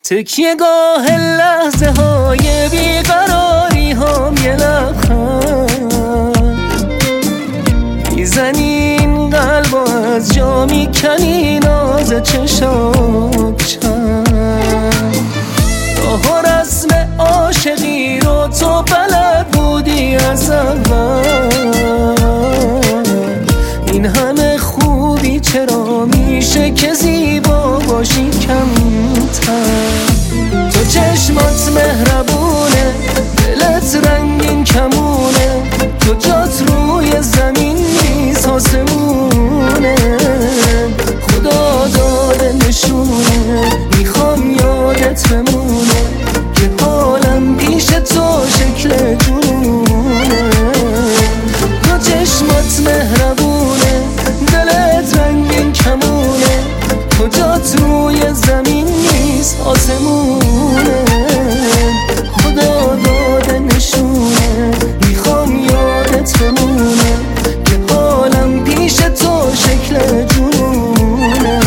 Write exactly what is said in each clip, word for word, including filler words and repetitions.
تکیهگاه لحظه های بیقراری هم یه لبخند میزنی این قلب و از جا میکنی ناز چشات چند راه و رسم عاشقی رو تو بلد بودی از اول این همه خوبی چرا میشه که زیبا باشی کمتر تو چشمات مهربونه دلت رنگین کمونه تو جات روی زمین نیست آسمونه خدا داده نشونه میخوام یادت بمونه که حالم پیش تو شکل جنونه تو چشمات مهربونه دلت رنگین کمونه تو جات روی زمین نیست آسمونه خدا داده نشونه میخوام یادت بمونه که حالم پیش تو شکل جنونه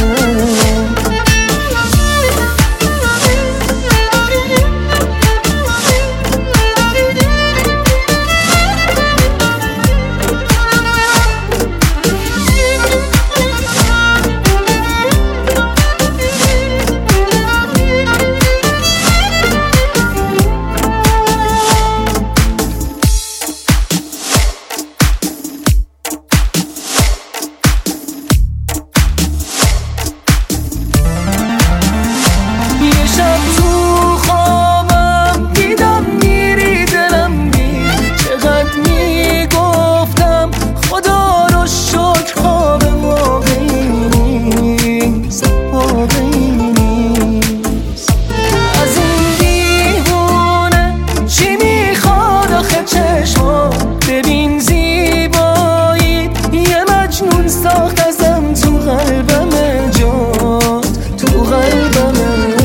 ببین زیبایی یه مجنون ساخت ازم تو قلبم جات تو قلبم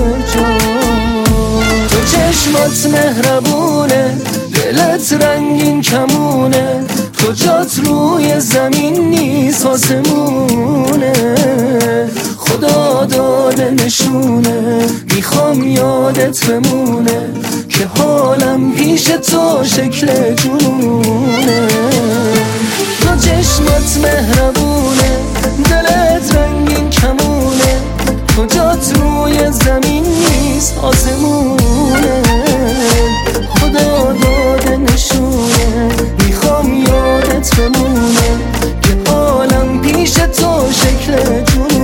جات تو چشمات مهربونه دلت رنگین کمونه تو جات روی زمین نیست آسمونه خدا داده نشونه میخوام یادت بمونه که حالم پیش تو شکل جنونه تو چشمات مهربونه دلت رنگین کمونه تو جات روی زمین نیست آسمونه خدا داده نشونه میخوام یادت بمونه که حالم پیش تو شکل جنونه